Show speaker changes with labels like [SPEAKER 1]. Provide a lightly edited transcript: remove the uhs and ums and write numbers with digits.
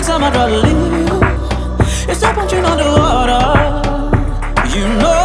[SPEAKER 1] time I try to leave you, it's like punching underwater. You know